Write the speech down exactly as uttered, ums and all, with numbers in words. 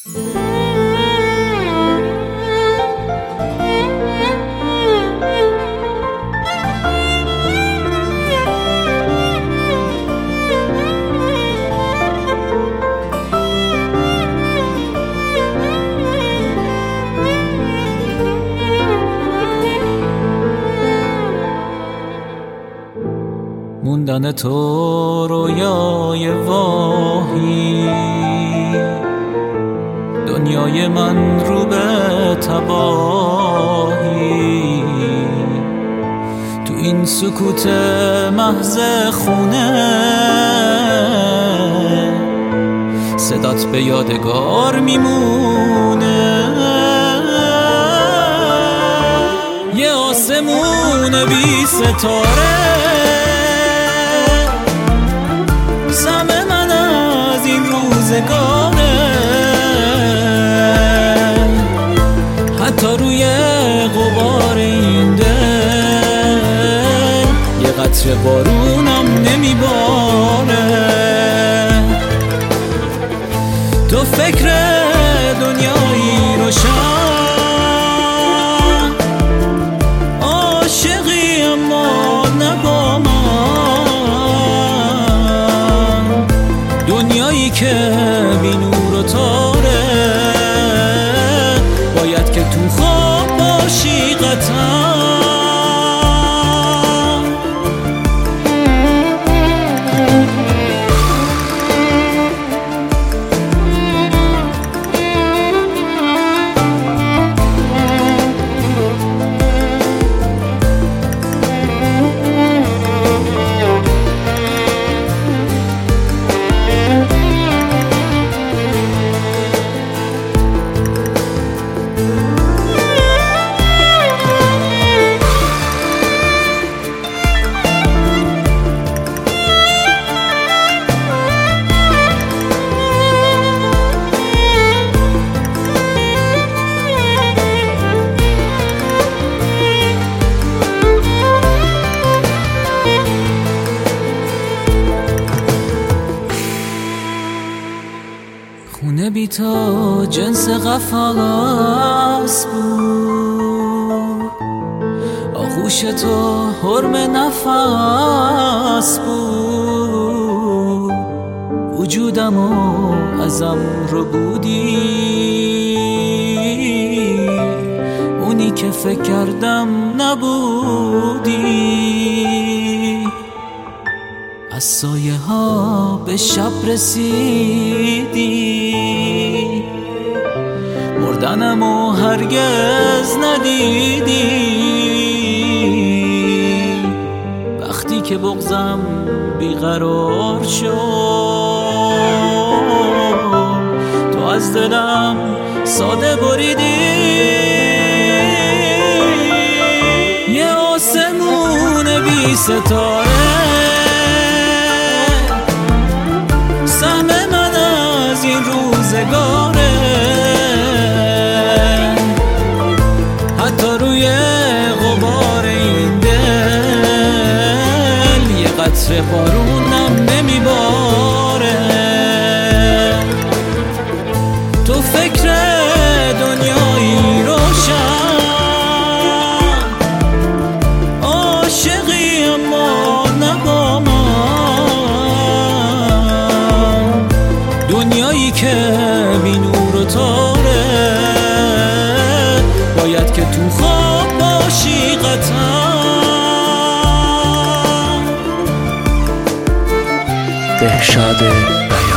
موندن تو رویای واهی، دنیای من رو به تباهی، تو این سکوت محض خونه صدات به یادگار میمونه. یه آسمون بی ستاره سم من از این روزگاره، حتی روی غبار این دل یه قطره بارونم نمیباره. تو فکر دنیایی روشن، عاشقی اما نه با من، دنیایی که بی نور و تاره باید که تو خواب باشی قطعا. خونه بی تو جنس قفس بود، آغوش تو حرم نفس بود، وجودم و ازم رو بودی، اونی که فکر کردم نبودی. از سایه ها به شب رسیدی، مردنمو هرگز ندیدی. وقتی که بغضم بیقرار شد، تو از دلم ساده بریدی. یه آسمون بی ستاره سهم من از این روزگاره، حتی روی غبار این دل یه قطره بارونم نمیباره. تو فکر دنیایی روشن، عاشقی اما نه با من، دنیایی که بی نور و تاره باید که تو خواب باشی قطعا. بهشاد